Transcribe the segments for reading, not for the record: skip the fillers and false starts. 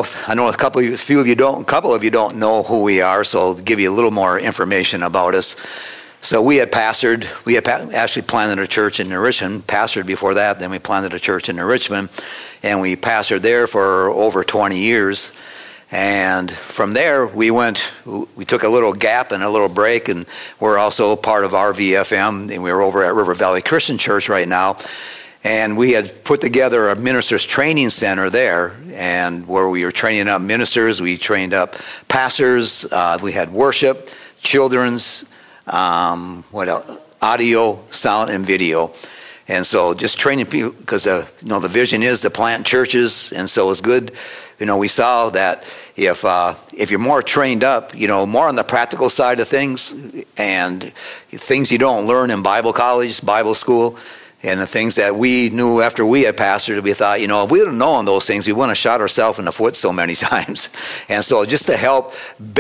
I know a couple of you don't know who we are, so I'll give you a little more information about us. So we had actually planted a church in New Richmond, pastored before that, then we planted a church in New Richmond, and we pastored there for over 20 years. And from there, we took a little gap and a little break, and we're also part of RVFM, and we're over at River Valley Christian Church right now. And we had put together a ministers training center there, and where we were training up ministers, we trained up pastors, we had worship, children's, what else? Audio, sound, and video. And so just training people, because the vision is to plant churches, and so it's good. We saw that if you're more trained up, more on the practical side of things, and things you don't learn in Bible college, Bible school, and the things that we knew after we had pastored, we thought, if we would have known those things, we wouldn't have shot ourselves in the foot so many times. And so just to help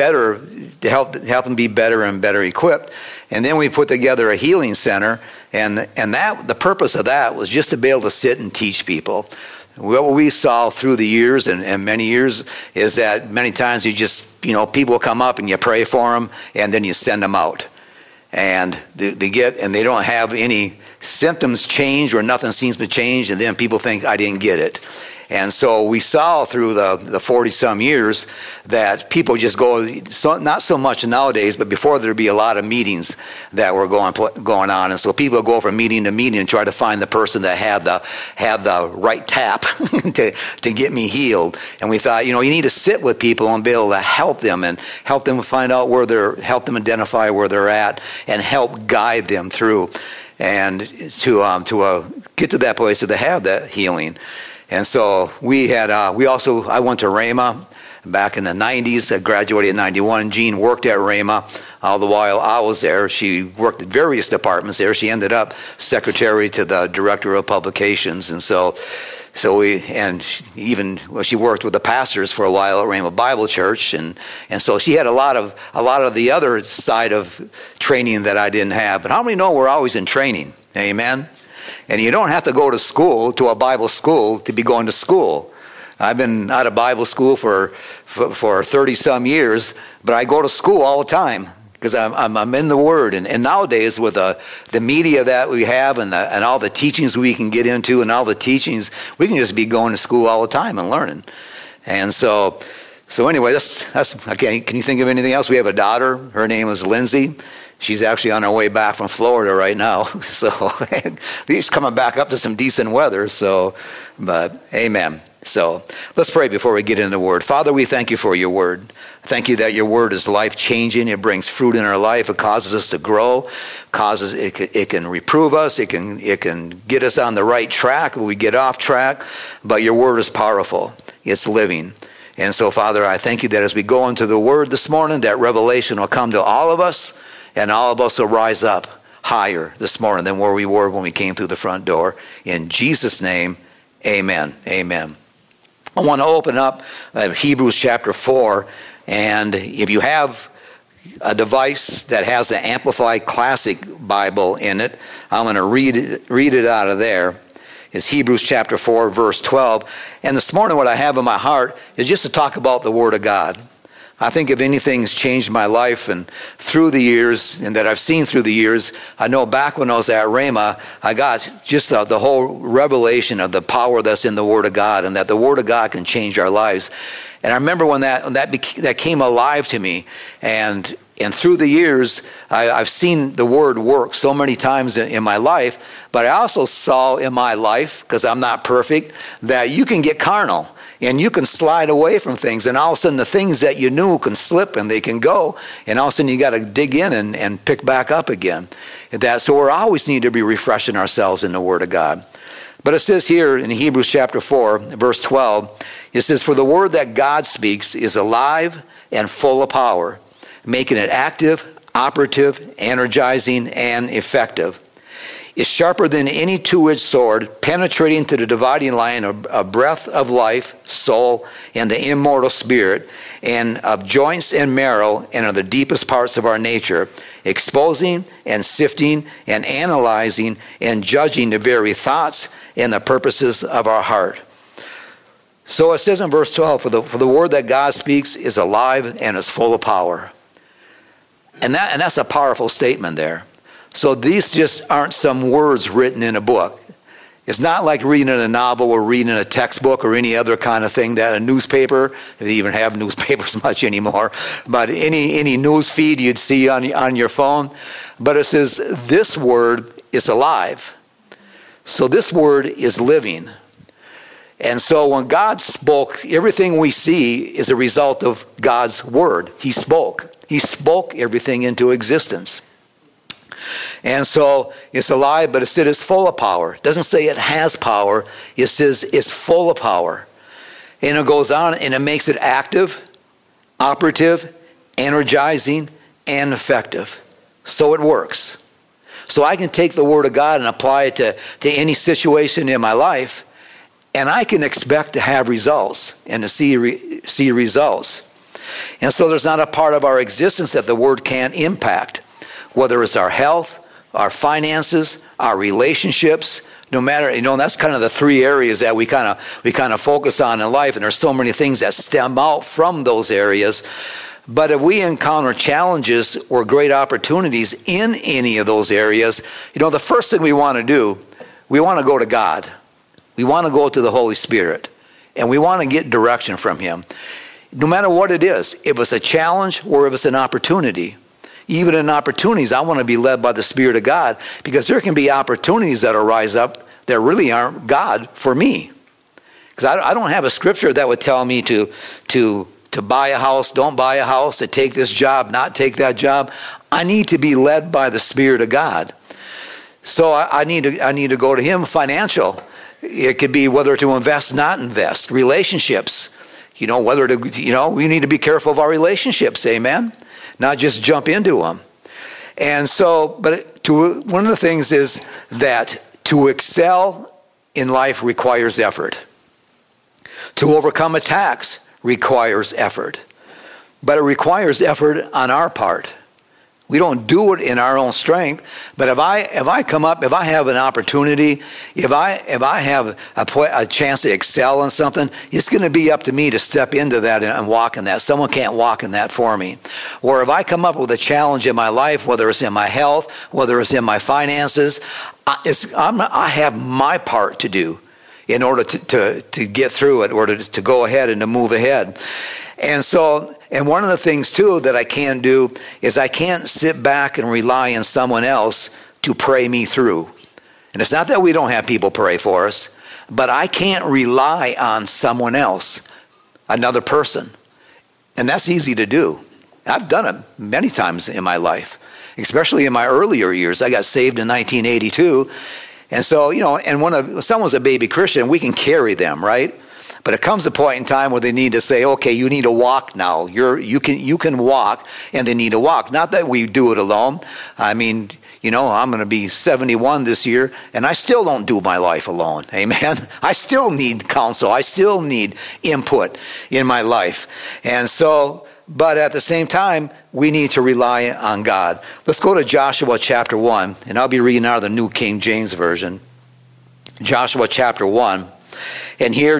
them be better and better equipped. And then we put together a healing center, and that the purpose of that was just to be able to sit and teach people. What we saw through the years and many years is that many times you just, people come up and you pray for them, and then you send them out. And they don't have any symptoms change or nothing seems to change, and then people think, I didn't get it. And so we saw through the 40-some years that people just go, not so much nowadays, but before there'd be a lot of meetings that were going on. And so people go from meeting to meeting and try to find the person that had the right tap to get me healed. And we thought, you need to sit with people and be able to help them find out help them identify where they're at, and help guide them through, and to get to that place to have that healing. And so I went to Rhema back in the 90s. I graduated in 91. Jean worked at Rhema all the while I was there. She worked at various departments there. She ended up secretary to the director of publications. And she worked with the pastors for a while at Rhema Bible Church. And so she had a lot of the other side of training that I didn't have. But how many know we're always in training? Amen. And you don't have to go to a Bible school to be going to school. I've been out of Bible school for 30-some years, but I go to school all the time because I'm in the Word. And nowadays with the media that we have and all the teachings we can get into and all the teachings, we can just be going to school all the time and learning. And so anyway, that's okay. Can you think of anything else? We have a daughter. Her name is Lindsay. She's actually on her way back from Florida right now. So she's coming back up to some decent weather. But amen. So let's pray before we get into the Word. Father, we thank you for your Word. Thank you that your Word is life-changing. It brings fruit in our life. It causes us to grow. It can reprove us. It can get us on the right track when we get off track. But your Word is powerful. It's living. And so, Father, I thank you that as we go into the Word this morning, that revelation will come to all of us. And all of us will rise up higher this morning than where we were when we came through the front door. In Jesus' name, amen. Amen. I want to open up Hebrews chapter 4. And if you have a device that has the Amplified Classic Bible in it, I'm going to read it out of there. It's Hebrews chapter 4, verse 12. And this morning what I have in my heart is just to talk about the Word of God. I think if anything's changed my life and through the years, and that I've seen through the years, I know back when I was at Rhema, I got just the whole revelation of the power that's in the Word of God, and that the Word of God can change our lives. And I remember when that came alive to me, and through the years, I've seen the Word work so many times in my life, but I also saw in my life, because I'm not perfect, that you can get carnal. And you can slide away from things, and all of a sudden the things that you knew can slip and they can go, and all of a sudden you got to dig in and pick back up again. So we always need to be refreshing ourselves in the Word of God. But it says here in Hebrews chapter 4, verse 12, it says, "For the word that God speaks is alive and full of power, making it active, operative, energizing, and effective. Is sharper than any two-edged sword, penetrating to the dividing line of breath of life, soul, and the immortal spirit, and of joints and marrow, and of the deepest parts of our nature, exposing and sifting and analyzing and judging the very thoughts and the purposes of our heart." So it says in verse 12, for the word that God speaks is alive and is full of power. And that's a powerful statement there. So these just aren't some words written in a book. It's not like reading a novel or reading a textbook or any other kind of thing that a newspaper, they even have newspapers much anymore, but any news feed you'd see on your phone. But it says this word is alive. So this word is living. And so when God spoke, everything we see is a result of God's word. He spoke. He spoke everything into existence. And so it's alive, but it said it's full of power. It doesn't say it has power. It says it's full of power. And it goes on and it makes it active, operative, energizing, and effective. So it works. So I can take the word of God and apply it to any situation in my life, and I can expect to have results and to see results. And so there's not a part of our existence that the word can't impact, whether it's our health, our finances, our relationships, no matter, that's kind of the three areas that we kind of focus on in life, and there's so many things that stem out from those areas. But if we encounter challenges or great opportunities in any of those areas, the first thing we want to do, we want to go to God. We want to go to the Holy Spirit, and we want to get direction from Him. No matter what it is, if it's a challenge or if it's an opportunity. Even in opportunities, I want to be led by the Spirit of God, because there can be opportunities that arise up that really aren't God for me. Because I don't have a scripture that would tell me to buy a house, don't buy a house, to take this job, not take that job. I need to be led by the Spirit of God. So I need to go to Him. Financial, it could be whether to invest, not invest. Relationships, whether to, we need to be careful of our relationships, amen? Not just jump into them. And so, one of the things is that to excel in life requires effort. To overcome attacks requires effort. But it requires effort on our part. We don't do it in our own strength. But if I come up, if I have an opportunity, if I have a chance to excel in something, it's going to be up to me to step into that and walk in that. Someone can't walk in that for me. Or if I come up with a challenge in my life, whether it's in my health, whether it's in my finances, I have my part to do in order to get through it, or to go ahead and to move ahead. And one of the things, too, that I can't do is I can't sit back and rely on someone else to pray me through. And it's not that we don't have people pray for us, but I can't rely on someone else, another person. And that's easy to do. I've done it many times in my life, especially in my earlier years. I got saved in 1982. And so, and when someone's a baby Christian, we can carry them, right? But it comes a point in time where they need to say, okay, you need to walk now. You can walk, and they need to walk. Not that we do it alone. I mean, I'm going to be 71 this year, and I still don't do my life alone. Amen. I still need counsel. I still need input in my life. And so, but at the same time, we need to rely on God. Let's go to Joshua chapter 1, and I'll be reading out of the New King James Version. Joshua chapter 1. And here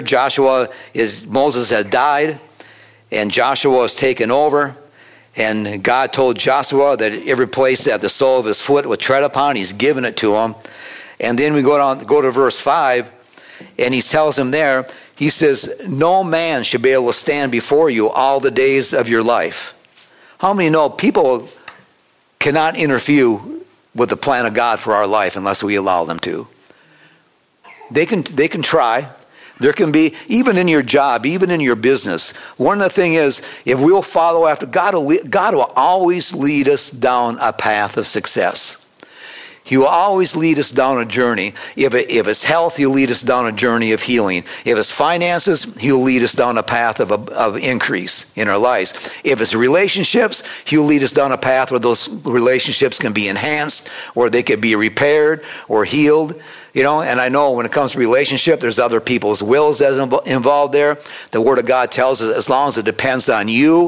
Moses had died, and Joshua was taken over, and God told Joshua that every place that the sole of his foot would tread upon, He's given it to him. And then we go to verse 5, and He tells him there, He says, no man should be able to stand before you all the days of your life. How many know people cannot interfere with the plan of God for our life unless we allow them to? They can try. There can be, even in your job, even in your business. One of the things is, if we'll follow after God, God will always lead us down a path of success. He will always lead us down a journey. If it's health, He'll lead us down a journey of healing. If it's finances, He'll lead us down a path of increase in our lives. If it's relationships, He'll lead us down a path where those relationships can be enhanced, or they could be repaired or healed. And I know when it comes to relationship, there's other people's wills that's involved there. The Word of God tells us, as long as it depends on you,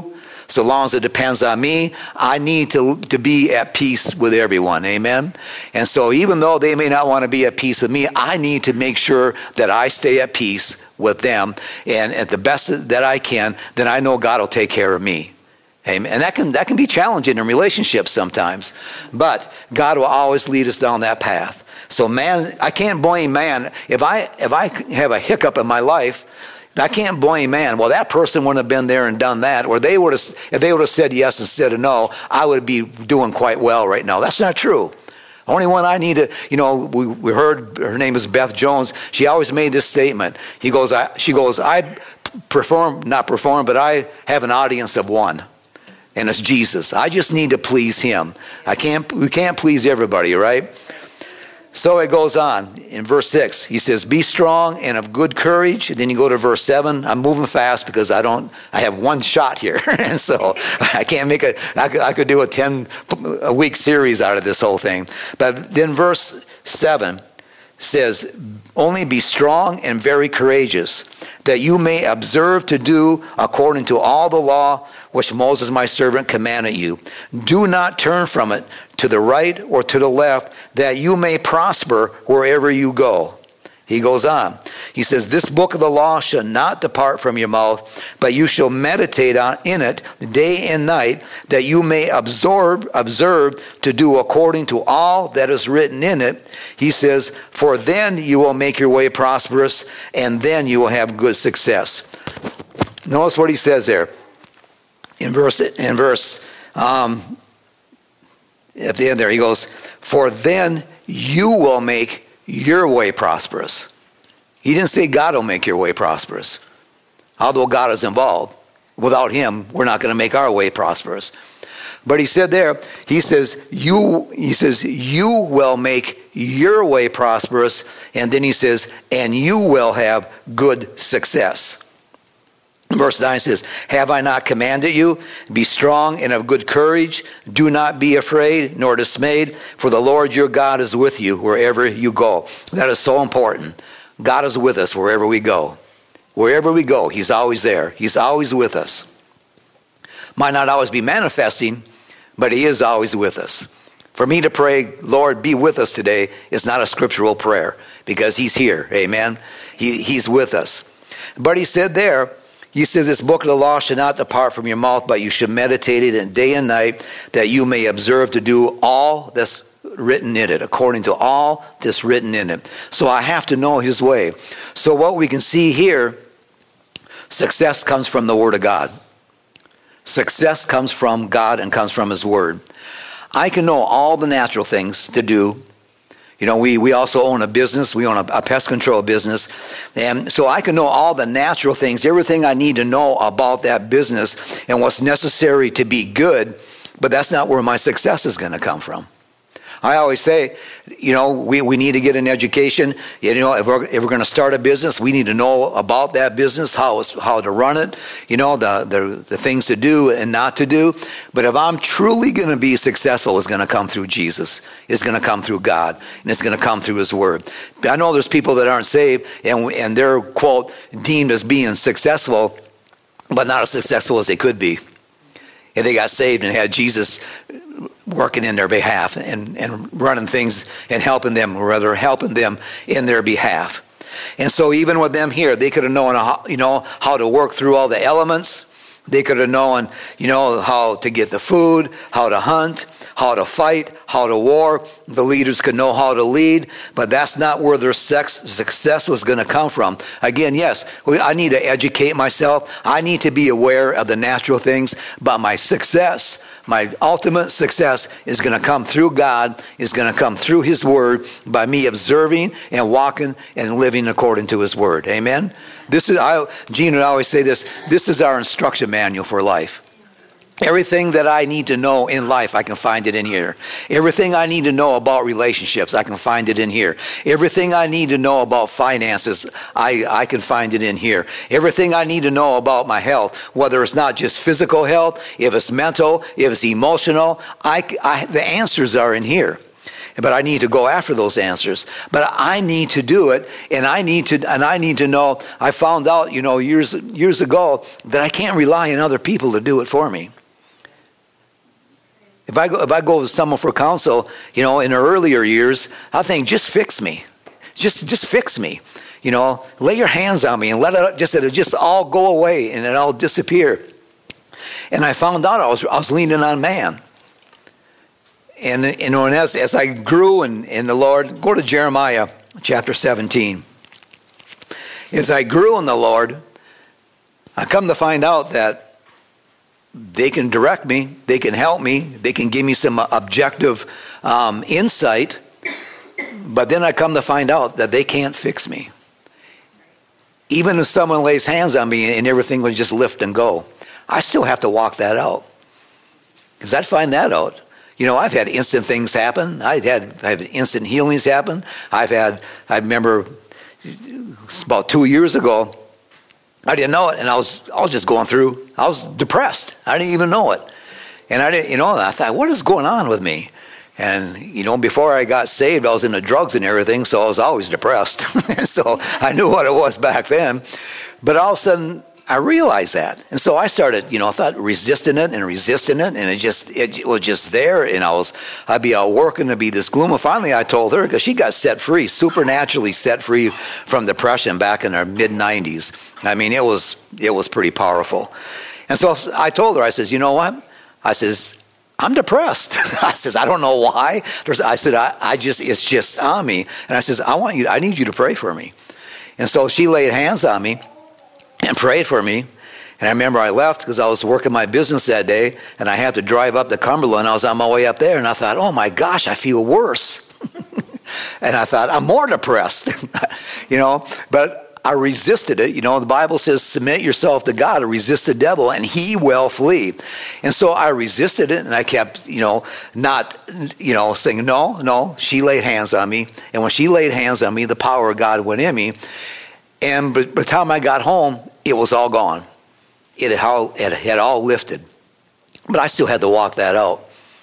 So long as it depends on me, I need to be at peace with everyone. Amen? And so even though they may not want to be at peace with me, I need to make sure that I stay at peace with them. And at the best that I can, then I know God will take care of me. Amen. And that can be challenging in relationships sometimes. But God will always lead us down that path. So man, I can't blame man. If I have a hiccup in my life, I can't blame man. Well, that person wouldn't have been there and done that. Or if they would have said yes instead of no, I would be doing quite well right now. That's not true. Only one I need to, we heard her name is Beth Jones. She always made this statement. She goes, I not perform, but I have an audience of one. And it's Jesus. I just need to please him. We can't please everybody, right? So it goes on in verse 6. He says, be strong and of good courage. And then you go to verse 7. I'm moving fast because I have one shot here. And so I can't I could do a 10-week series out of this whole thing. But then verse 7 says, only be strong and very courageous, that you may observe to do according to all the law which Moses my servant commanded you. Do not turn from it to the right or to the left, that you may prosper wherever you go. He goes on. He says, this book of the law shall not depart from your mouth, but you shall meditate in it day and night, that you may observe to do according to all that is written in it. He says, for then you will make your way prosperous, and then you will have good success. Notice what he says there. In verse at the end there, he goes, for then you will make your way prosperous. He didn't say God will make your way prosperous, although God is involved. Without him, we're not going to make our way prosperous. But he said there, he says you will make your way prosperous, and then he says, and you will have good success. Verse 9 says, have I not commanded you? Be strong and of good courage. Do not be afraid nor dismayed, for the Lord your God is with you wherever you go. That is so important. God is with us wherever we go. Wherever we go, he's always there. He's always with us. Might not always be manifesting, but he is always with us. For me to pray, Lord, be with us today, is not a scriptural prayer, because he's here. Amen. He's with us. But he said there, he said, this book of the law shall not depart from your mouth, but you should meditate it day and night, that you may observe to do all that's written in it, according to all that's written in it. So I have to know his way. So what we can see here, success comes from the Word of God. Success comes from God and comes from his Word. I can know all the natural things to do. We also own a business. We own a pest control business. And so I can know all the natural things, everything I need to know about that business and what's necessary to be good, but that's not where my success is going to come from. I always say, we need to get an education. If we're going to start a business, we need to know about that business, how to run it, the things to do and not to do. But if I'm truly going to be successful, it's going to come through Jesus. It's going to come through God, and it's going to come through his Word. I know there's people that aren't saved, and they're, quote, deemed as being successful, but not as successful as they could be. If they got saved and had Jesus working in their behalf and running things and helping them in their behalf. And so even with them here, they could have known how to work through all the elements. They could have known, how to get the food, how to hunt, how to fight, how to war. The leaders could know how to lead, but that's not where their success was going to come from. Again, yes, I need to educate myself. I need to be aware of the natural things, but my success, my ultimate success is going to come through God, is going to come through his Word by me observing and walking and living according to his Word. Amen? Gene would always say this is our instruction manual for life. Everything that I need to know in life, I can find it in here. Everything I need to know about relationships, I can find it in here. Everything I need to know about finances, I can find it in here. Everything I need to know about my health, whether it's not just physical health, if it's mental, if it's emotional, the answers are in here. but I need to go after those answers. But I need to do it, and I need to know. I found out, years ago that I can't rely on other people to do it for me. If I go to someone for counsel, in the earlier years, I think just fix me, just fix me. Lay your hands on me and it'll just all go away and it all disappear. And I found out I was leaning on man. And as I grew in the Lord, go to Jeremiah chapter 17. As I grew in the Lord, I come to find out that they can direct me, they can help me, they can give me some objective insight, but then I come to find out that they can't fix me. Even if someone lays hands on me and everything would just lift and go, I still have to walk that out. Because I'd find that out. I've had instant things happen. I've had instant healings happen. I remember about 2 years ago, I didn't know it, and I was just going through. I was depressed. I didn't even know it, and I didn't. I thought, what is going on with me? And before I got saved, I was into drugs and everything, so I was always depressed. So I knew what it was back then. But all of a sudden, I realized that, and so I started. I thought resisting it, and it was just there, and I'd be out working to be this gloom. And finally, I told her, because she got set free, supernaturally set free from depression back in her mid-90s. I mean, it was pretty powerful. And so I told her, I says, you know what? I says, I'm depressed. I says, I don't know why. I said, it's just on me. And I says, I need you to pray for me. And so she laid hands on me and prayed for me. And I remember I left because I was working my business that day, and I had to drive up to Cumberland. I was on my way up there, and I thought, oh my gosh, I feel worse. And I thought, I'm more depressed. But I resisted it. The Bible says, submit yourself to God and resist the devil, and he will flee. And so I resisted it, and I kept, not, saying, no. She laid hands on me. And when she laid hands on me, the power of God went in me. And by the time I got home, it was all gone. It had all lifted. But I still had to walk that out.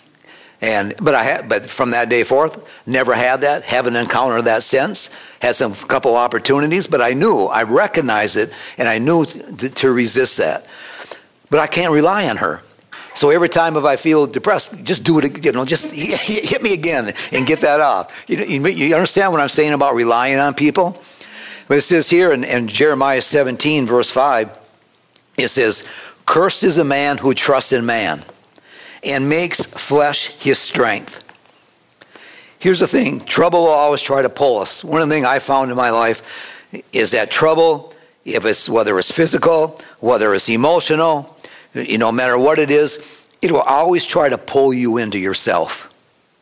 But from that day forth, never had that, haven't encountered that since. Had some couple opportunities, but I recognized it, and I knew to resist that. But I can't rely on her. So every time if I feel depressed, just do it, just hit me again and get that off. You understand what I'm saying about relying on people? But it says here in Jeremiah 17, verse 5, it says, cursed is a man who trusts in man and makes flesh his strength. Here's the thing, trouble will always try to pull us. One of the things I found in my life is that trouble, whether it's physical, whether it's emotional, no matter what it is, it will always try to pull you into yourself.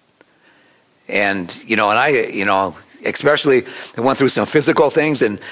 And, especially I went through some physical things and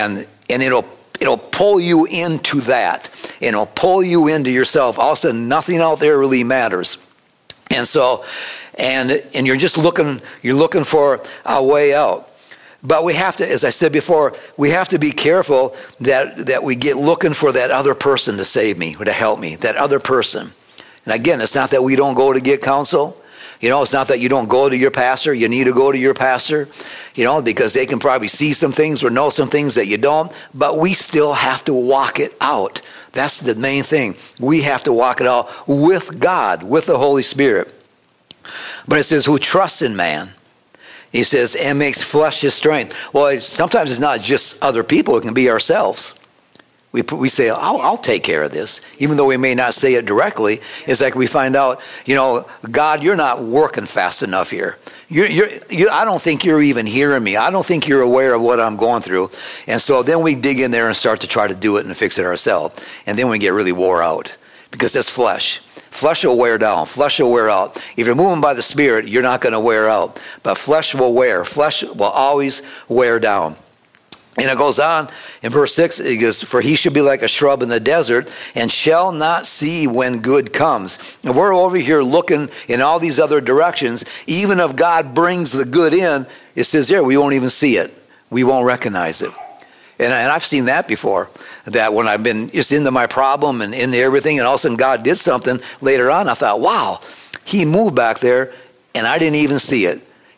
it'll pull you into that. And it'll pull you into yourself. All of a sudden, nothing out there really matters. And so, and you're just looking for a way out. But we have to, as I said before, we have to be careful that we get looking for that other person to save me or to help me, that other person. And again, it's not that we don't go to get counsel. It's not that you don't go to your pastor. You need to go to your pastor, because they can probably see some things or know some things that you don't. But we still have to walk it out. That's the main thing. We have to walk it out with God, with the Holy Spirit. But it says, who trusts in man. He says, and makes flesh his strength. Well, sometimes it's not just other people. It can be ourselves. We say, I'll take care of this. Even though we may not say it directly, it's like we find out, God, you're not working fast enough here. I don't think you're even hearing me. I don't think you're aware of what I'm going through. And so then we dig in there and start to try to do it and fix it ourselves. And then we get really wore out because that's flesh. Flesh will wear down. Flesh will wear out. If you're moving by the Spirit, you're not going to wear out. But flesh will wear. Flesh will always wear down. And it goes on in verse 6, it goes, for he should be like a shrub in the desert and shall not see when good comes. And we're over here looking in all these other directions. Even if God brings the good in, it says there, we won't even see it. We won't recognize it. And I've seen that before, that when I've been just into my problem and into everything, and all of a sudden God did something later on, I thought, wow, he moved back there and I didn't even see it.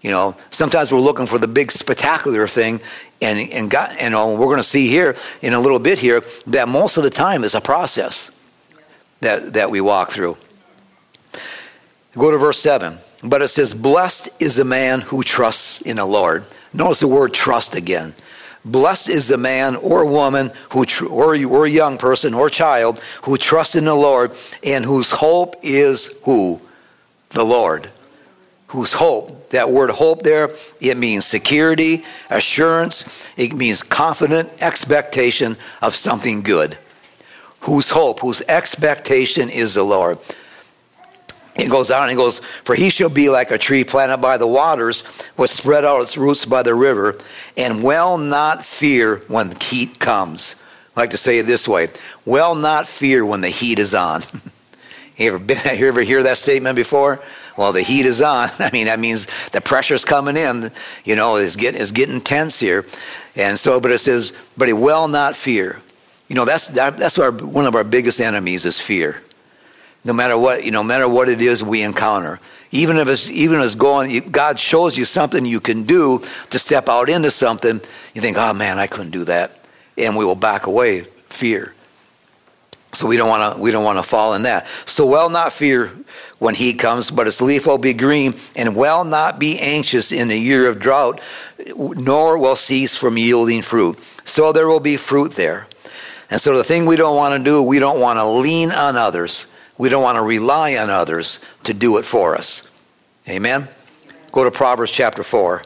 Sometimes we're looking for the big spectacular thing, and God, we're going to see here in a little bit here that most of the time is a process that we walk through. Go to verse 7. But it says, blessed is the man who trusts in the Lord. Notice the word trust again. Blessed is the man or woman or a young person or child who trusts in the Lord and whose hope is who? The Lord. Whose hope. That word hope there, it means security, assurance. It means confident expectation of something good. Whose hope, whose expectation is the Lord. It goes on and it goes, for he shall be like a tree planted by the waters, which spread out its roots by the river, and will not fear when the heat comes. I like to say it this way, will not fear when the heat is on. You ever hear that statement before? Well, the heat is on. I mean, that means the pressure's coming in, it's getting tense here. And so, but it says, but he will not fear. That's one of our biggest enemies is fear. No matter what it is we encounter, even if it's going, God shows you something you can do to step out into something. You think, oh man, I couldn't do that, and we will back away, fear. So we don't want to fall in that. So will not fear when heat comes, but its leaf will be green, and will not be anxious in the year of drought, nor will cease from yielding fruit. So there will be fruit there. And so the thing we don't want to do, we don't want to lean on others. We don't want to rely on others to do it for us. Amen? Go to Proverbs chapter 4.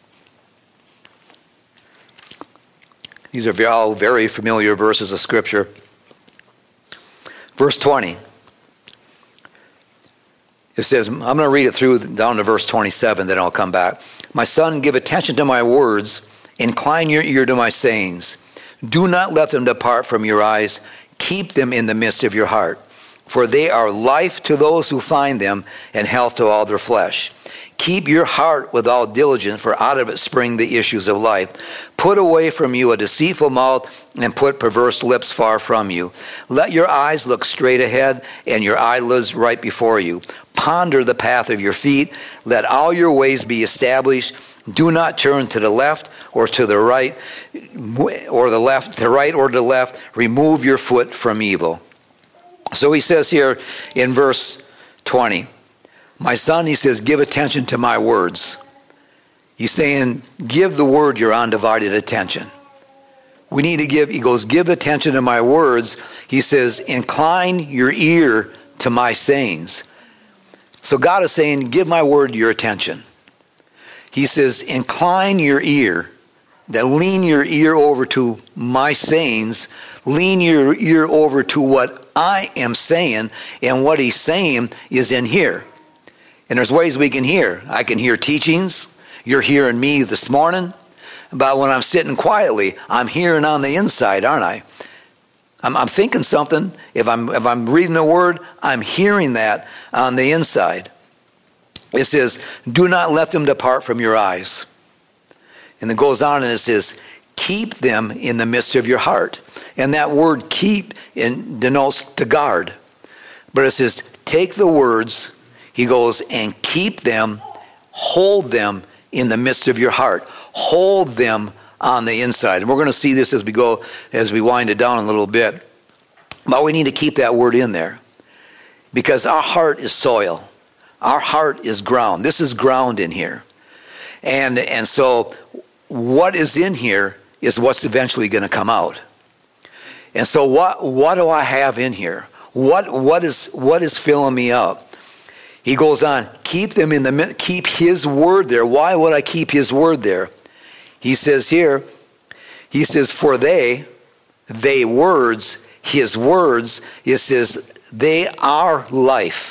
These are all very familiar verses of Scripture. Verse 20. It says, I'm going to read it through down to verse 27, then I'll come back. My son, give attention to my words. Incline your ear to my sayings. Do not let them depart from your eyes. Keep them in the midst of your heart. For they are life to those who find them, and health to all their flesh. Keep your heart with all diligence, for out of it spring the issues of life. Put away from you a deceitful mouth, and put perverse lips far from you. Let your eyes look straight ahead, and your eyelids right before you. Ponder the path of your feet. Let all your ways be established. Do not turn to the left or to the right, or the left, to right or to the left. Remove your foot from evil. So he says here in verse 20, my son, he says, give attention to my words. He's saying, give the word your undivided attention. We need to give attention to my words. He says, incline your ear to my sayings. So God is saying, give my word your attention. He says, incline your ear. Then lean your ear over to my sayings. Lean your ear over to what I am saying, and what he's saying is in here. And there's ways we can hear. I can hear teachings. You're hearing me this morning. But when I'm sitting quietly, I'm hearing on the inside, aren't I? I'm thinking something. If I'm reading the word, I'm hearing that on the inside. It says, do not let them depart from your eyes. And it goes on and it says, keep them in the midst of your heart. And that word keep denotes to guard. But it says, take the words, he goes, and keep them, hold them in the midst of your heart. Hold them on the inside. And we're going to see this as we wind it down a little bit. But we need to keep that word in there. Because our heart is soil. Our heart is ground. This is ground in here. And so what is in here is what's eventually going to come out. And so what do I have in here? What is filling me up? He goes on, keep his word there. Why would I keep his word there? He says here, for they words, his words, it says they are life.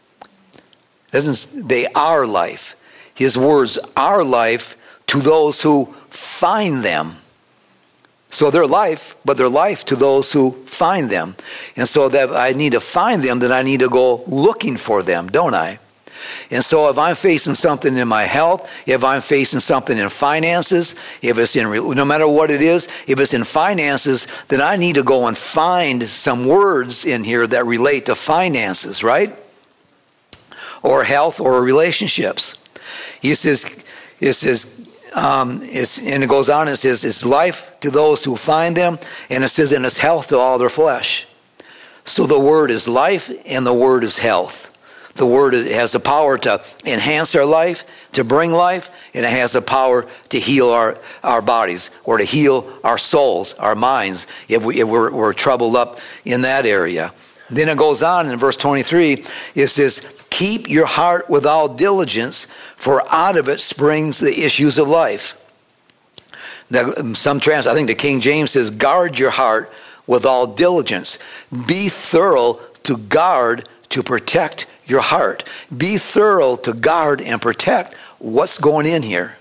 They are life. His words are life to those who find them. So they're life, but they're life to those who find them. And so that I need to find them, then I need to go looking for them, don't I? And so if I'm facing something in my health, if I'm facing something in finances, if it's no matter what it is, if it's in finances, then I need to go and find some words in here that relate to finances, right? Or health or relationships. He says, It says, and it goes on, it says, it's life to those who find them, and it says, and it's health to all their flesh. So the word is life, and the word is health. The word has the power to enhance our life, to bring life, and it has the power to heal our bodies, or to heal our souls, our minds, if we're troubled up in that area. Then it goes on in verse 23, it says, keep your heart with all diligence, for out of it springs the issues of life. Now, I think the King James says, guard your heart with all diligence. Be thorough to guard, to protect your heart. Be thorough to guard and protect what's going in here.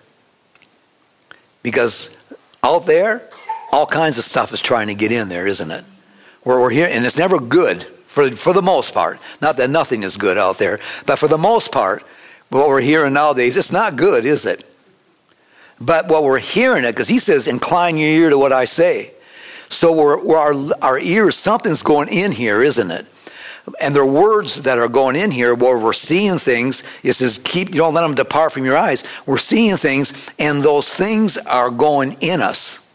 Because out there, all kinds of stuff is trying to get in there, isn't it? We're here, and it's never good for the most part. Not that nothing is good out there, but for the most part, what we're hearing nowadays, it's not good, is it? But what we're hearing it, because he says, incline your ear to what I say. So our ears, something's going in here, isn't it? And there are words that are going in here where we're seeing things. It says, you don't let them depart from your eyes. We're seeing things, and those things are going in us.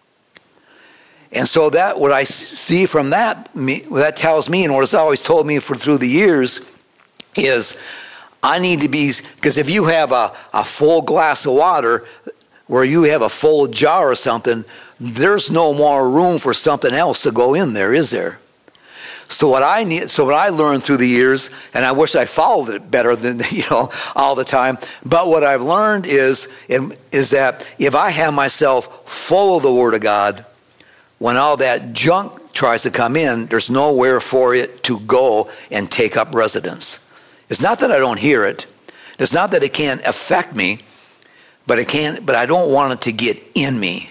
And so that, what I see from that tells me, and what it's always told me through the years, is I need to be, because if you have a full glass of water, where you have a full jar or something, there's no more room for something else to go in there, is there? So what I learned through the years, and I wish I followed it better than, all the time, but what I've learned is that if I have myself full of the Word of God, when all that junk tries to come in, there's nowhere for it to go and take up residence. It's not that I don't hear it. It's not that it can't affect me, but I don't want it to get in me.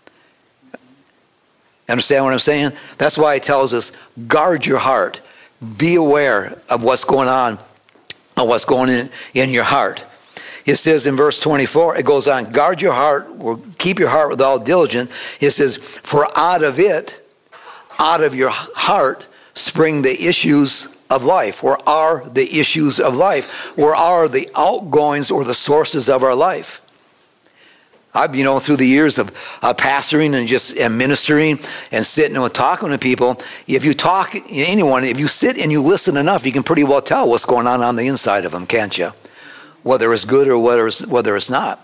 Understand what I'm saying? That's why it tells us, guard your heart. Be aware of what's going on, of what's going in your heart. It says in verse 24, it goes on, guard your heart, or keep your heart with all diligence. It says, for out of your heart, spring the issues of life. Where are the issues of life? Where are the outgoings or the sources of our life? I've, through the years of pastoring and ministering and sitting and talking to people, if you talk to anyone, if you sit and you listen enough, you can pretty well tell what's going on the inside of them, can't you? Whether it's good or whether it's not.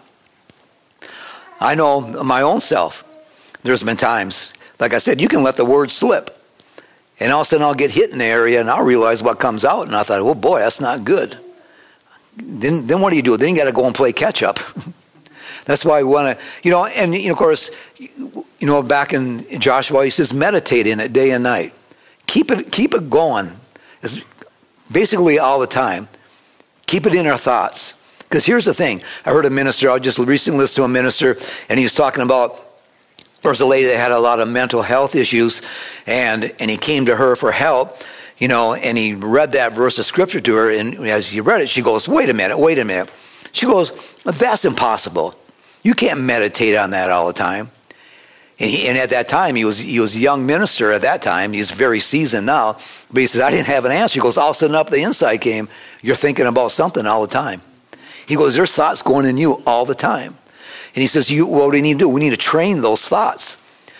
I know my own self. There's been times, like I said, you can let the word slip. And all of a sudden I'll get hit in the area and I'll realize what comes out. And I thought, oh boy, that's not good. Then what do? Then you got to go and play catch up. That's why we want to, and of course, back in Joshua, he says, meditate in it day and night. Keep it going. It's basically all the time. Keep it in our thoughts. Because here's the thing. I heard a minister, I just recently listened to a minister, and he was talking about, there was a lady that had a lot of mental health issues, and he came to her for help, and he read that verse of scripture to her, and as he read it, she goes, wait a minute. She goes, that's impossible. You can't meditate on that all the time. And at that time, he was a young minister at that time. He's very seasoned now. But he says, I didn't have an answer. He goes, all of a sudden up the inside came, you're thinking about something all the time. He goes, there's thoughts going in you all the time. And he says, what do we need to do? We need to train those thoughts.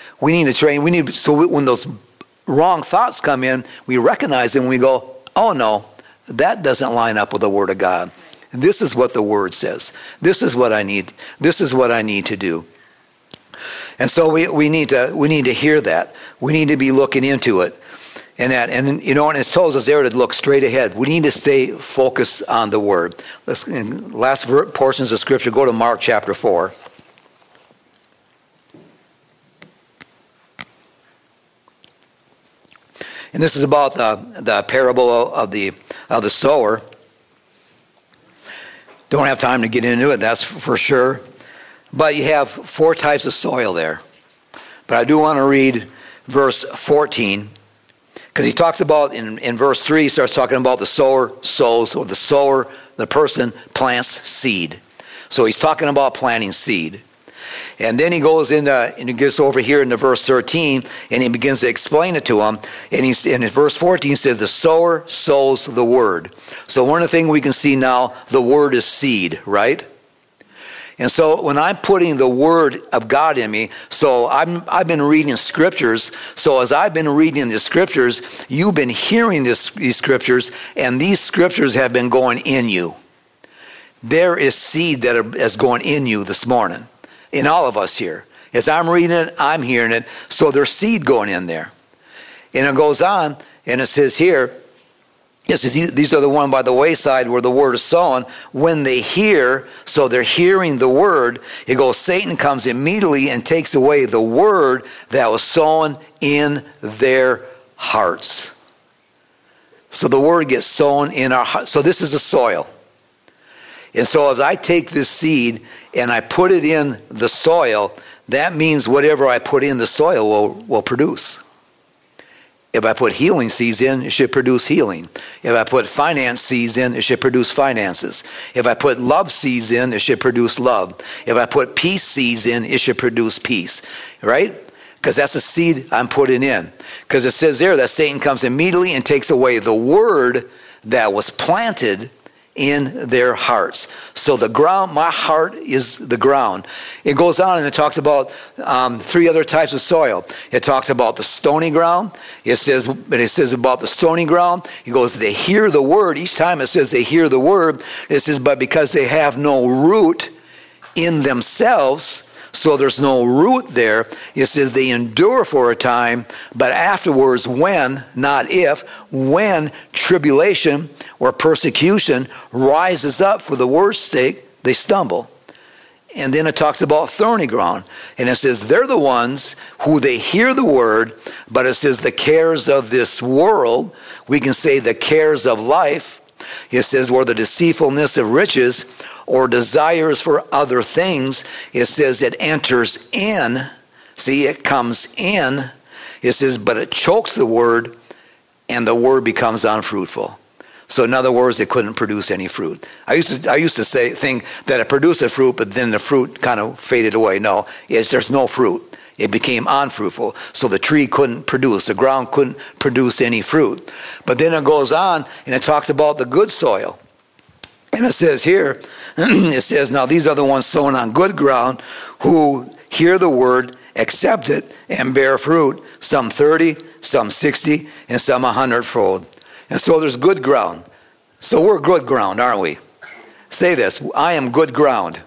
So when those wrong thoughts come in, we recognize them and we go, oh no, that doesn't line up with the Word of God. This is what the Word says. This is what I need. This is what I need to do. And so we need to hear that. We need to be looking into it. And it tells us there to look straight ahead. We need to stay focused on the Word. Last portions of Scripture, go to Mark chapter 4. And this is about the parable of the sower. Don't have time to get into it, that's for sure. But you have 4 types of soil there. But I do want to read verse 14, because he talks about, in verse 3, he starts talking about the sower sows, or the sower, the person plants seed. So he's talking about planting seed. And then he goes into, and he gets over here into verse 13, and he begins to explain it to him. And in verse 14 he says, the sower sows the word. So one of the things we can see now, the word is seed, right? And so when I'm putting the word of God in me, so I've been reading scriptures. So as I've been reading the scriptures, you've been hearing these scriptures, and these scriptures have been going in you. There is seed that is going in you this morning, in all of us here. As I'm reading it, I'm hearing it. So there's seed going in there. And it goes on, and it says here, it says, these are the one by the wayside where the word is sown. When they hear, so they're hearing the word, it goes, Satan comes immediately and takes away the word that was sown in their hearts. So the word gets sown in our hearts. So this is the soil. And so as I take this seed and I put it in the soil, that means whatever I put in the soil will produce. If I put healing seeds in, it should produce healing. If I put finance seeds in, it should produce finances. If I put love seeds in, it should produce love. If I put peace seeds in, it should produce peace. Right? Because that's a seed I'm putting in. Because it says there that Satan comes immediately and takes away the word that was planted in their hearts. So the ground, my heart is the ground. It goes on and it talks about 3 other types of soil. It talks about the stony ground. It says about the stony ground, it goes, they hear the word. Each time it says they hear the word, it says, but because they have no root in themselves, so there's no root there, it says they endure for a time, but afterwards when, not if, when tribulation or persecution rises up for the word's sake, they stumble. And then it talks about thorny ground. And it says they're the ones who they hear the word, but it says the cares of this world, we can say the cares of life, it says where the deceitfulness of riches or desires for other things, it says it enters in. See, it comes in. It says, but it chokes the word, and the word becomes unfruitful. So in other words, it couldn't produce any fruit. I used to think that it produced a fruit, but then the fruit kind of faded away. No, there's no fruit. It became unfruitful. So the tree couldn't produce. The ground couldn't produce any fruit. But then it goes on, and it talks about the good soil. And it says here, it says, now these are the ones sown on good ground who hear the word, accept it, and bear fruit, some 30, some 60, and some 100-fold. And so there's good ground. So we're good ground, aren't we? Say this, I am good ground.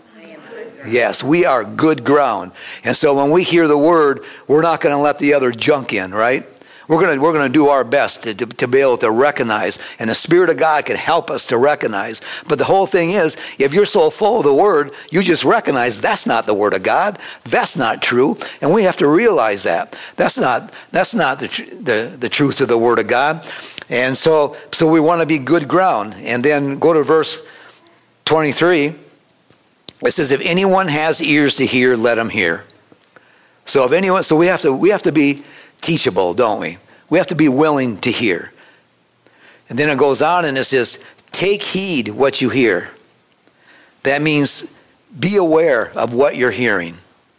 Yes, we are good ground. And so when we hear the word, we're not going to let the other junk in, right? We're going to do our best to be able to recognize, and the Spirit of God can help us to recognize. But the whole thing is, if you're so full of the Word, you just recognize that's not the Word of God. That's not true, and we have to realize that that's not the truth of the Word of God. And so we want to be good ground. And then go to verse 23. It says, "If anyone has ears to hear, let him hear." So we have to be teachable, don't we? We have to be willing to hear. And then it goes on and it says, take heed what you hear. That means be aware of what you're hearing.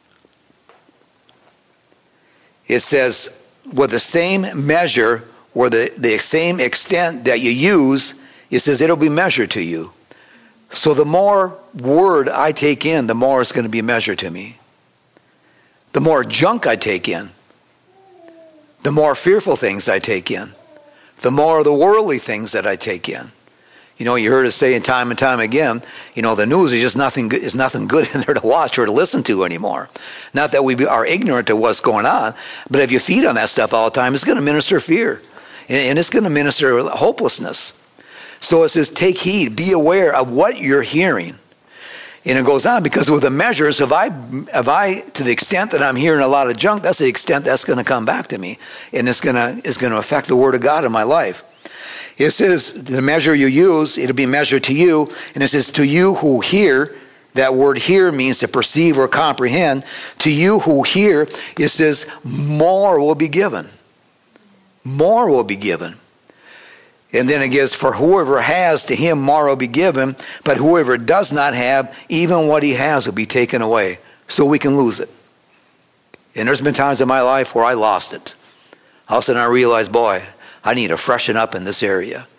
It says, with the same measure or the same extent that you use, it says it'll be measured to you. So the more word I take in, the more it's going to be measured to me. The more junk I take in, the more fearful things I take in, the more of the worldly things that I take in. You know, you heard us say time and time again, you know, the news is just nothing good in there to watch or to listen to anymore. Not that we are ignorant to what's going on, but if you feed on that stuff all the time, it's going to minister fear, and it's going to minister hopelessness. So it says, take heed, be aware of what you're hearing. And it goes on, because with the measures, if I, to the extent that I'm hearing a lot of junk, that's the extent that's going to come back to me. And it's going to affect the Word of God in my life. It says, the measure you use, it'll be measured to you. And it says, to you who hear, that word hear means to perceive or comprehend. To you who hear, it says, more will be given. More will be given. And then it gives, for whoever has, to him more will be given, but whoever does not have, even what he has will be taken away. So we can lose it. And there's been times in my life where I lost it. All of a sudden I realized, boy, I need to freshen up in this area.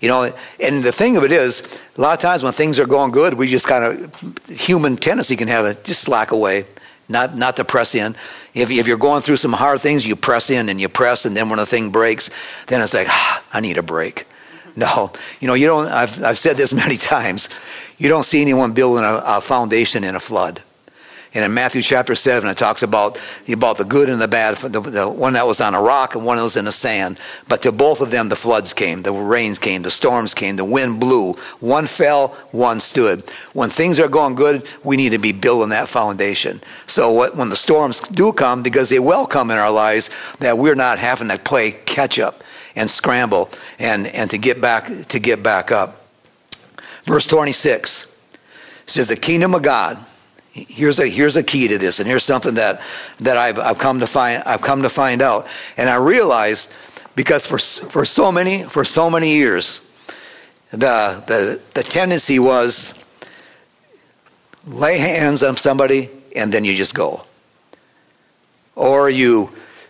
And the thing of it is, a lot of times when things are going good, we just kind of, human tendency can have it just slack away, not to press in. If you're going through some hard things, you press in and you press, and then when a thing breaks, then it's like, I need a break. No, you don't. I've said this many times. You don't see anyone building a foundation in a flood. And in Matthew chapter 7, it talks about the good and the bad, the one that was on a rock and one that was in the sand. But to both of them, the floods came, the rains came, the storms came, the wind blew. One fell, one stood. When things are going good, we need to be building that foundation. So when the storms do come, because they will come in our lives, that we're not having to play catch up and scramble and to get back up. Verse 26 says, the kingdom of God. Here's a key to this, and here's something that I've come to find out. And I realized, because for so many years, the tendency was lay hands on somebody and then you just go, or if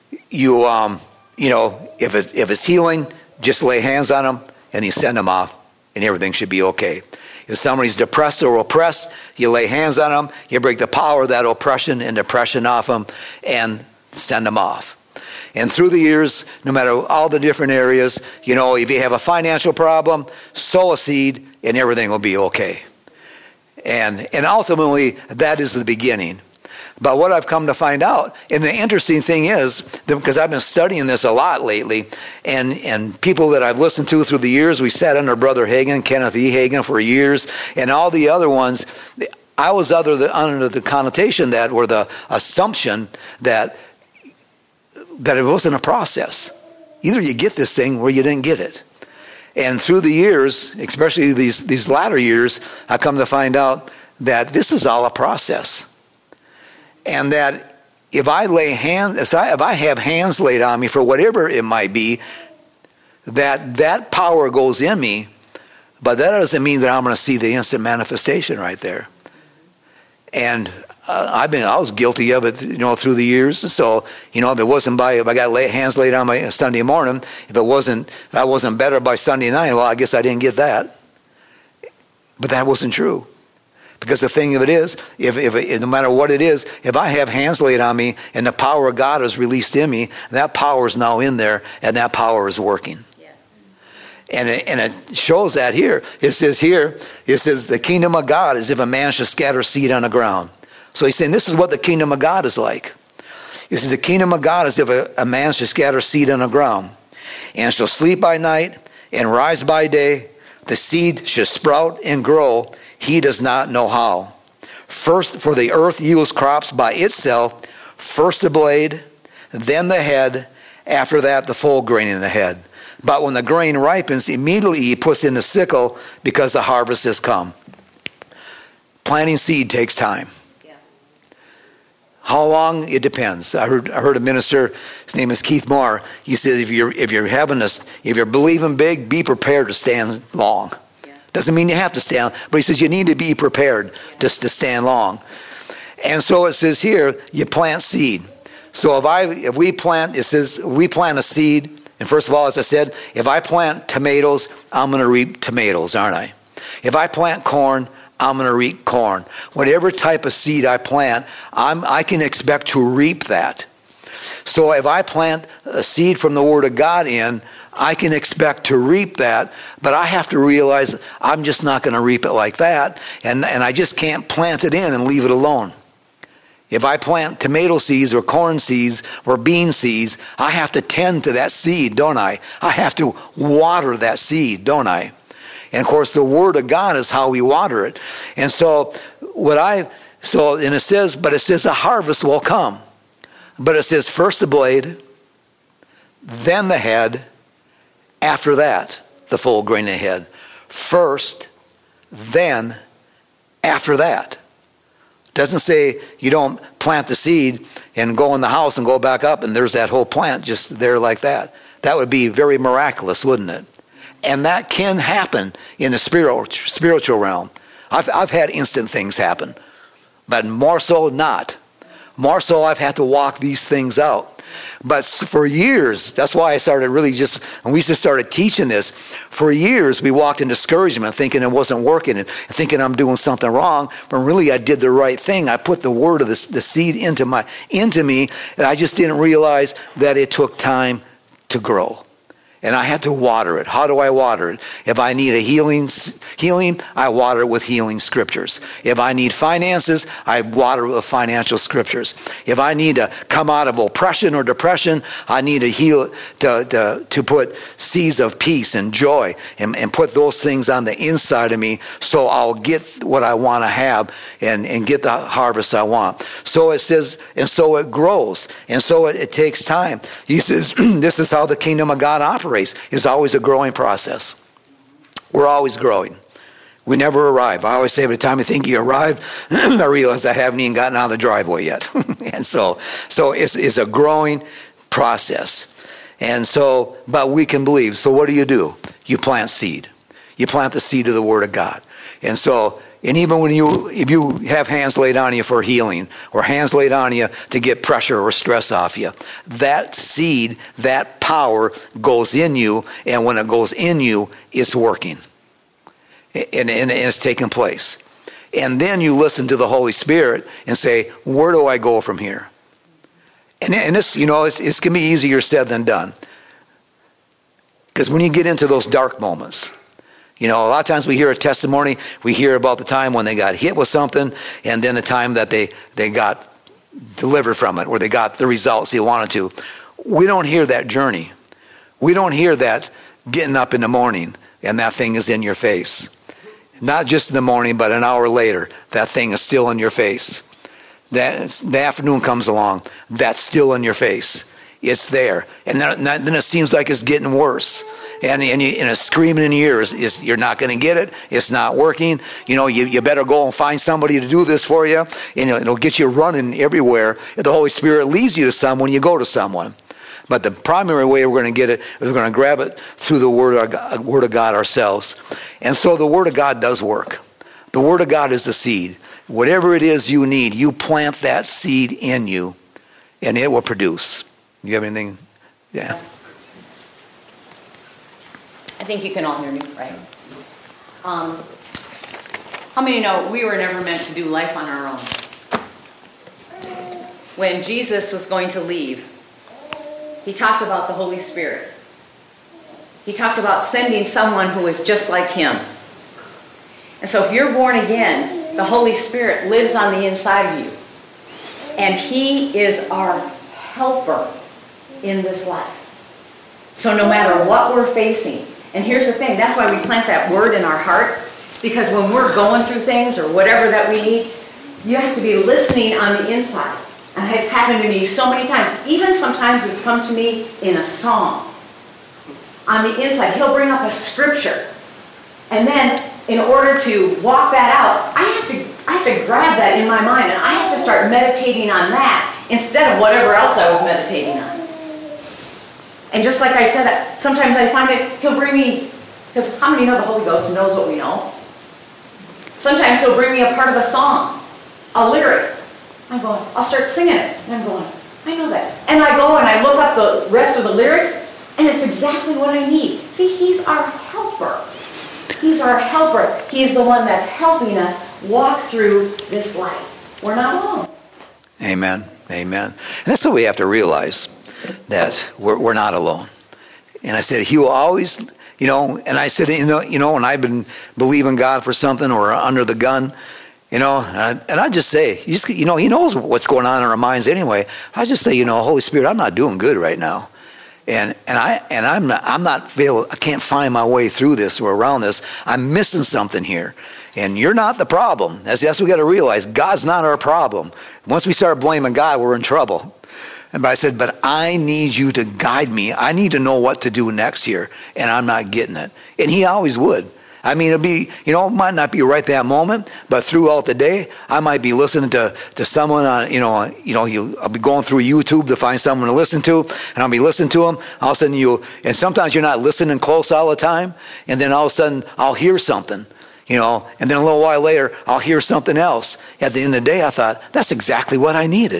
it's healing, just lay hands on them and you send them off, and everything should be okay. If somebody's depressed or oppressed, you lay hands on them, you break the power of that oppression and depression off them, and send them off. And through the years, no matter all the different areas, if you have a financial problem, sow a seed and everything will be okay. And ultimately, that is the beginning. But what I've come to find out, and the interesting thing is, because I've been studying this a lot lately, and people that I've listened to through the years, we sat under Brother Hagin, Kenneth E. Hagin for years, and all the other ones, I was under the connotation that, or the assumption that it wasn't a process. Either you get this thing or you didn't get it. And through the years, especially these latter years, I come to find out that this is all a process. And that if I have hands laid on me for whatever it might be, that power goes in me, but that doesn't mean that I'm going to see the instant manifestation right there. And I was guilty of it, through the years. So, if it wasn't if I got hands laid on my Sunday morning, if I wasn't better by Sunday night, well, I guess I didn't get that. But that wasn't true. Because the thing of it is, if no matter what it is, if I have hands laid on me and the power of God is released in me, that power is now in there, and that power is working. Yes. And it shows that here. It says the kingdom of God is if a man should scatter seed on the ground. So he's saying this is what the kingdom of God is like. He says the kingdom of God is if a man should scatter seed on the ground, and shall sleep by night and rise by day. The seed shall sprout and grow. He does not know how. First, for the earth yields crops by itself, first the blade, then the head, after that the full grain in the head. But when the grain ripens, immediately he puts in the sickle, because the harvest has come. Planting seed takes time. Yeah. How long? It depends. I heard a minister, his name is Keith Moore. He says if you're believing big, be prepared to stand long. Doesn't mean you have to stand, but he says you need to be prepared just to stand long. And so it says here, you plant seed. So if we plant a seed, and first of all, as I said, if I plant tomatoes, I'm going to reap tomatoes, aren't I? If I plant corn, I'm going to reap corn. Whatever type of seed I plant, I can expect to reap that. So if I plant a seed from the Word of God in, I can expect to reap that, but I have to realize I'm just not going to reap it like that, and I just can't plant it in and leave it alone. If I plant tomato seeds or corn seeds or bean seeds, I have to tend to that seed, don't I? I have to water that seed, don't I? And of course, the Word of God is how we water it. And so it says the harvest will come. But it says first the blade, then the head, after that, the full grain in the head. First, then, after that. Doesn't say you don't plant the seed and go in the house and go back up and there's that whole plant just there like that. That would be very miraculous, wouldn't it? And that can happen in the spiritual realm. I've had instant things happen, but more so not. More so I've had to walk these things out. But for years, that's why I started really and we just started teaching this. For years, we walked in discouragement, thinking it wasn't working and thinking I'm doing something wrong. But really, I did the right thing. I put the word of the seed into me, and I just didn't realize that it took time to grow. And I had to water it. How do I water it? If I need a healing, I water it with healing scriptures. If I need finances, I water it with financial scriptures. If I need to come out of oppression or depression, I need to heal to put seeds of peace and joy and put those things on the inside of me so I'll get what I want to have and get the harvest I want. So it says, and so it grows. And so it takes time. He says, this is how the kingdom of God operates. Is always a growing process. We're always growing. We never arrive. I always say, by the time you think you arrive, I realize I haven't even gotten out of the driveway yet. And so it's a growing process. And so, but we can believe. So what do? You plant seed. You plant the seed of the Word of God. And so, and even if you have hands laid on you for healing or hands laid on you to get pressure or stress off you, that seed, that power goes in you, and when it goes in you, it's working. And it's taking place. And then you listen to the Holy Spirit and say, where do I go from here? And this, it's going to be easier said than done. Because when you get into those dark moments, a lot of times we hear a testimony, we hear about the time when they got hit with something, and then the time that they got delivered from it, or they got the results they wanted to. We don't hear that journey. We don't hear that getting up in the morning and that thing is in your face. Not just in the morning, but an hour later, that thing is still in your face. The afternoon comes along, that's still in your face. It's there. And then it seems like it's getting worse. And it's screaming in your ears, you're not going to get it. It's not working. You better go and find somebody to do this for you. And it'll get you running everywhere. The Holy Spirit leads you to someone, you go to someone. But the primary way we're going to get it is we're going to grab it through the Word of God ourselves. And so the Word of God does work. The Word of God is the seed. Whatever it is you need, you plant that seed in you, and it will produce. You have anything? Yeah. I think you can all hear me, right? How many know we were never meant to do life on our own? When Jesus was going to leave, he talked about the Holy Spirit. He talked about sending someone who is just like him. And so if you're born again, the Holy Spirit lives on the inside of you. And he is our helper in this life. So no matter what we're facing, and here's the thing, that's why we plant that word in our heart, because when we're going through things or whatever that we need, you have to be listening on the inside. And it's happened to me so many times. Even sometimes it's come to me in a song. On the inside, he'll bring up a scripture. And then, in order to walk that out, I have to grab that in my mind, and I have to start meditating on that instead of whatever else I was meditating on. And just like I said, sometimes I find it, he'll bring me, because how many know the Holy Ghost knows what we know? Sometimes he'll bring me a part of a song, a lyric. I'm going, I'll start singing it. And I'm going, I know that. And I go and I look up the rest of the lyrics, and it's exactly what I need. See, he's our helper. He's our helper. He's the one that's helping us walk through this life. We're not alone. Amen. Amen. And that's what we have to realize, that we're not alone. And I said, he will always, and I said, when I've been believing God for something or under the gun, and I just say, he knows what's going on in our minds anyway. I just say, Holy Spirit, I'm not doing good right now. And I can't find my way through this or around this. I'm missing something here. And you're not the problem. That's what we got to realize. God's not our problem. Once we start blaming God, we're in trouble. But I said, but I need you to guide me. I need to know what to do next here. And I'm not getting it. And he always would. I mean, it'll be, it might not be right that moment, but throughout the day, I might be listening to someone on, I'll be going through YouTube to find someone to listen to, and I'll be listening to them. All of a sudden and sometimes you're not listening close all the time, and then all of a sudden I'll hear something, and then a little while later I'll hear something else. At the end of the day, I thought, that's exactly what I needed.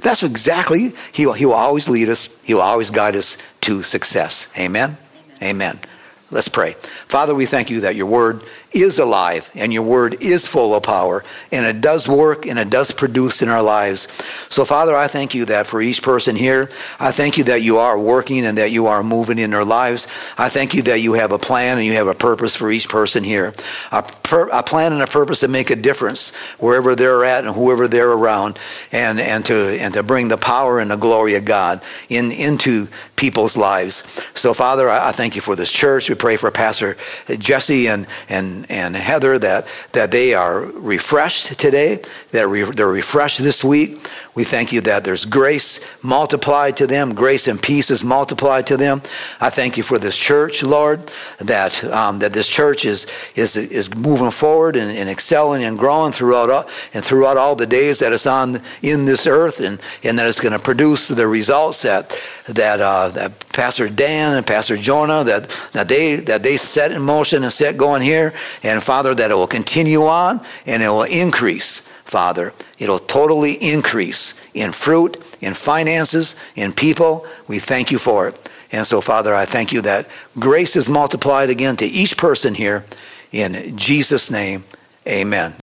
That's exactly, he will always lead us. He will always guide us to success. Amen? Amen. Let's pray. Father, we thank you that your word is alive and your word is full of power, and it does work and it does produce in our lives. So, Father, I thank you that for each person here, I thank you that you are working and that you are moving in their lives. I thank you that you have a plan and you have a purpose for each person here. A plan and a purpose to make a difference wherever they're at and whoever they're around, and to bring the power and the glory of God into people's lives. So, Father, I thank you for this church. We pray for Pastor Jesse and Heather that they are refreshed today, that they're refreshed this week. We thank you that there's grace multiplied to them, grace and peace is multiplied to them. I thank you for this church, Lord, that this church is moving forward and excelling and growing throughout all the days that it's on in this earth, and that it's going to produce the results that Pastor Dan and Pastor Jonah that they set in motion and set going here, and Father, that it will continue on and it will increase. Father, it'll totally increase in fruit, in finances, in people. We thank you for it. And so, Father, I thank you that grace is multiplied again to each person here. In Jesus' name, amen.